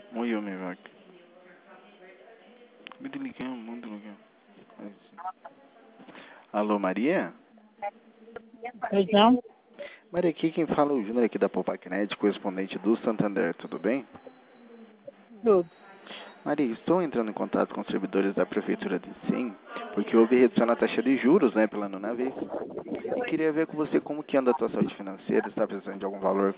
Muy umibak. Muito legal, muito legal. Alô, Maria? Pois não? Maria, aqui quem fala é o Júnior aqui da Popacred, correspondente do Santander, tudo bem? Tudo. Maria, estou entrando em contato com os servidores da Prefeitura de Sim, porque houve redução na taxa de juros, né, pela nona vez. E queria ver com você como que anda a tua saúde financeira, está precisando de algum valor.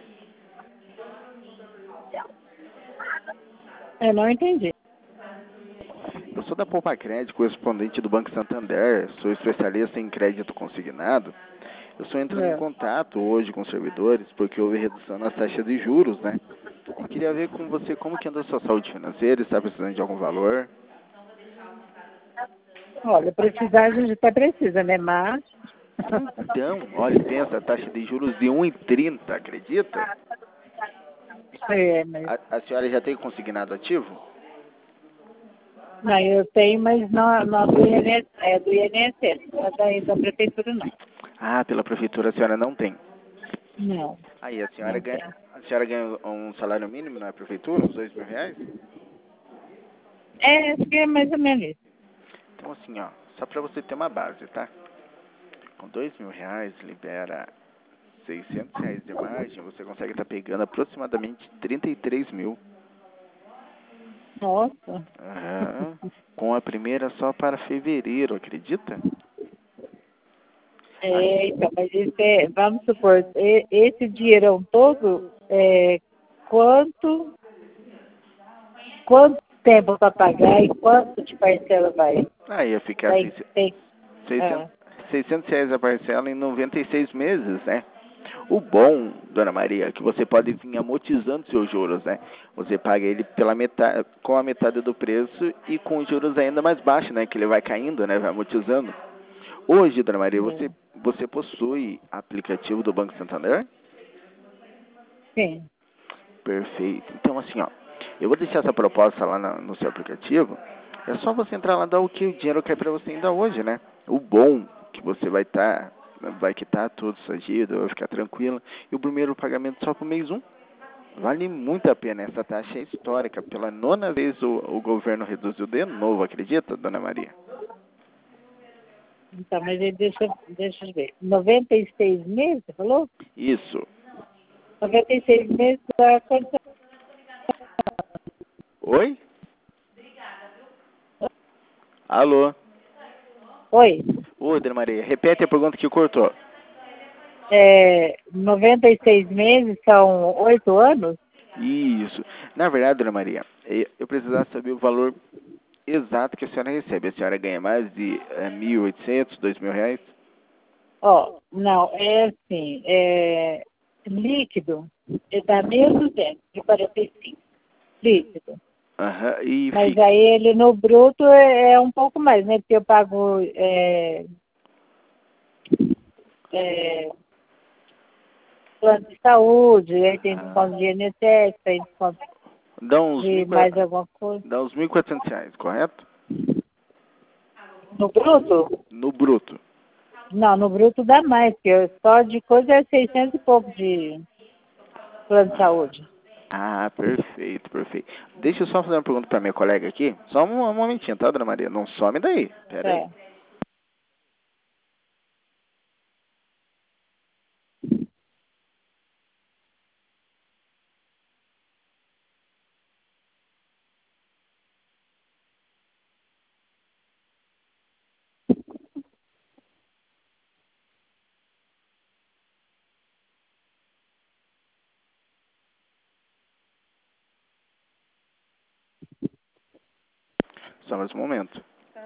Eu não entendi. Eu sou da Popacred, correspondente do Banco Santander, sou especialista em crédito consignado. Eu estou entrando em É. contato hoje com os servidores porque houve redução nas taxas de juros, né? E queria ver com você como que anda a sua saúde financeira, está precisando de algum valor. Olha, precisar a gente até precisa, né? Mas. Então, olha, pensa, a taxa de juros de 1,30, acredita? É, mas. A senhora já tem consignado ativo? Não, eu tenho, mas não do INSS, é do INSS, não é da prefeitura não. Ah, pela prefeitura a senhora não tem. Não, Aí, não tem. a senhora ganha um salário mínimo na prefeitura, uns R$ 2.000? É, acho que é mais ou menos isso. Então, assim, ó, só para você ter uma base, tá? Com R$ 2.000, libera R$ 600 de margem, você consegue estar pegando aproximadamente 33 mil. Nossa. Aham. Com a primeira só para fevereiro, acredita? É, então, mas isso é, vamos supor, esse dinheirão todo, quanto tempo para pagar e quanto de parcela vai? Aí ia ficar Vai ter. 600, Ah, R$ 600 a parcela em 96 meses, né? O bom, Dona Maria, é que você pode vir amortizando seus juros, né? Você paga ele pela metade, com a metade do preço e com os juros ainda mais baixos, né? Que ele vai caindo, né? Vai amortizando. Hoje, Dona Maria, é. você possui aplicativo do Banco Santander? Sim. Perfeito. Então, assim, ó, eu vou deixar essa proposta lá no seu aplicativo. É só você entrar lá e dar o que o dinheiro quer para você ainda hoje, né? O bom que você vai quitar toda sua dívida, vai ficar tranquila. E o primeiro pagamento só pro mês 1. Vale muito a pena. Essa taxa é histórica. Pela nona vez o governo reduziu de novo, acredita, Dona Maria? Então, mas aí deixa eu ver. 96 meses, você falou? Isso. 96 meses dá quanto? Oi? Alô? Oi. Oi, Dona Maria. Repete a pergunta que cortou. 96 meses são 8 anos? Isso. Na verdade, Dona Maria, eu precisava saber o valor exato que a senhora recebe. A senhora ganha mais de 1.800, R$ 2.000? Ó, não, é assim, líquido, dá 1.245, líquido. Aham, e Mas fixo. aí ele no bruto é um pouco mais, né? Porque eu pago é, plano de saúde, aí tem Ah, desconto de INSS, tem desconto dá uns de mais alguma coisa. dá uns R$ 1.400, correto? No bruto? No bruto. Não, no bruto dá mais, porque só de coisa é 600 e pouco de plano de saúde. Ah, perfeito, perfeito. Deixa eu só fazer uma pergunta para minha colega aqui. Só um momentinho, tá, Dona Maria? Não some daí. Pera aí. É. Só mais um momento.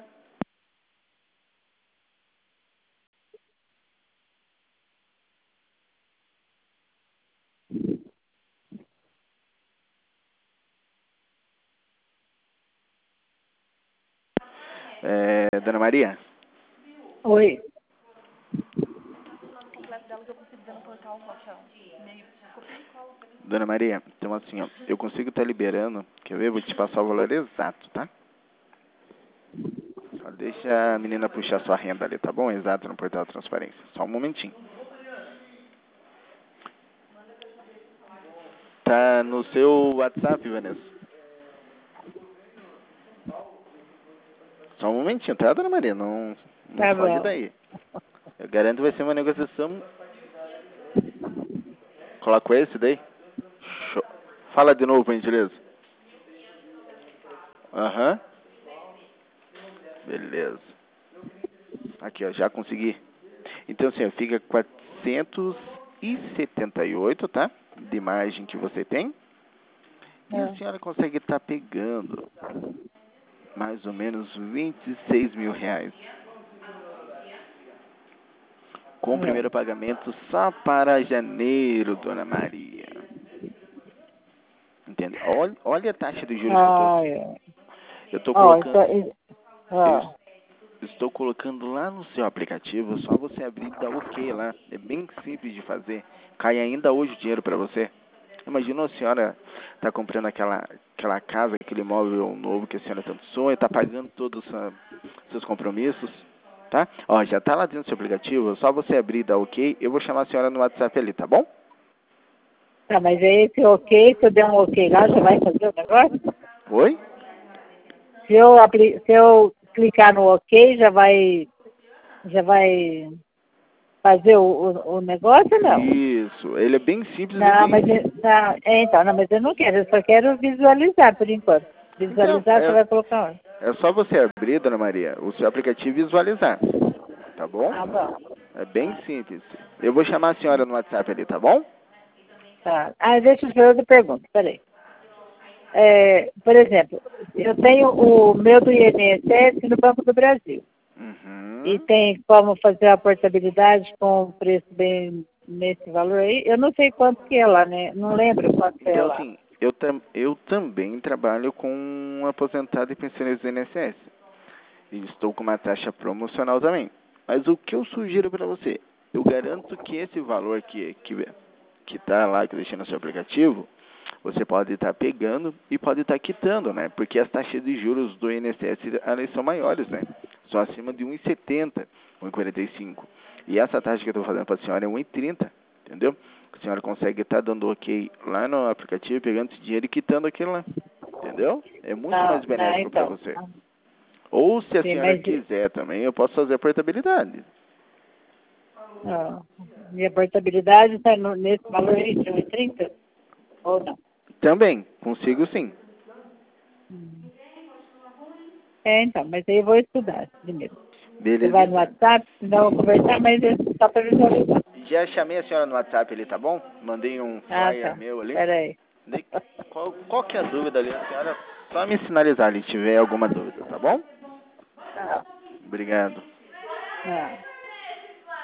Dona Maria? Oi. Dona Maria, então assim, ó, eu consigo estar liberando, quer ver? Vou te passar o valor exato, tá? Só deixa a menina puxar sua renda ali, tá bom? Exato, no portal de transparência. Só um momentinho. Tá no seu WhatsApp, Vanessa? Só um momentinho, tá, dona Maria? Não Tá foge bom. daí. Eu garanto que vai ser uma negociação. Coloco esse daí. Show. Fala de novo, por gentileza. Aham. Beleza. Aqui, ó, já consegui. Então, assim, ó, fica 478, tá? De margem que você tem. E a senhora consegue estar pegando mais ou menos 26 mil reais. Com o primeiro pagamento só para janeiro, dona Maria. Entende? Olha a taxa de juros que eu estou colocando. Eu estou colocando lá no seu aplicativo, só você abrir e dar OK lá. É bem simples de fazer. Cai ainda hoje o dinheiro para você. Imagina a senhora está comprando aquela casa, aquele imóvel novo que a senhora tanto sonha, está pagando todos os seus compromissos, tá? Ó, já está lá dentro do seu aplicativo, só você abrir e dar OK. Eu vou chamar a senhora no WhatsApp ali, tá bom? Tá, mas é esse OK, se eu der um OK lá, já vai fazer o negócio? Oi? Se eu clicar no OK, já vai fazer o negócio ou não? Isso, ele é bem simples. Não, mas mas eu não quero, eu só quero visualizar por enquanto. Visualizar, você vai colocar onde? É só você abrir, dona Maria, o seu aplicativo e visualizar, tá bom? Tá bom. É bem simples. Eu vou chamar a senhora no WhatsApp ali, tá bom? Tá. Deixa eu fazer outra pergunta, peraí. Por exemplo, eu tenho o meu do INSS no Banco do Brasil. E tem como fazer a portabilidade com um preço bem nesse valor aí? Eu não sei quanto que é lá, né? Não lembro quanto que é lá. Então, assim, eu também trabalho com aposentado e pensionistas do INSS. E estou com uma taxa promocional também. Mas o que eu sugiro para você? Eu garanto que esse valor que está lá, que eu deixei no seu aplicativo, você pode estar pegando e pode estar quitando, né? Porque as taxas de juros do INSS, elas são maiores, né? São acima de 1,70, 1,45. E essa taxa que eu estou fazendo para a senhora é 1,30, entendeu? A senhora consegue estar dando OK lá no aplicativo, pegando esse dinheiro e quitando aquilo lá, entendeu? É muito mais benéfico para você. Ou se a senhora quiser também, eu posso fazer a portabilidade. E a portabilidade está nesse valor aí de 1,30? Ou não? Também, consigo sim. Então, mas aí eu vou estudar primeiro. Beleza. Você vai no WhatsApp, senão eu vou conversar, mas é só para visualizar. Já chamei a senhora no WhatsApp ali, tá bom? Mandei um flyer meu ali. Peraí. Qual que é a dúvida ali? A senhora só me sinalizar ali se tiver alguma dúvida, tá bom? Tá. Obrigado.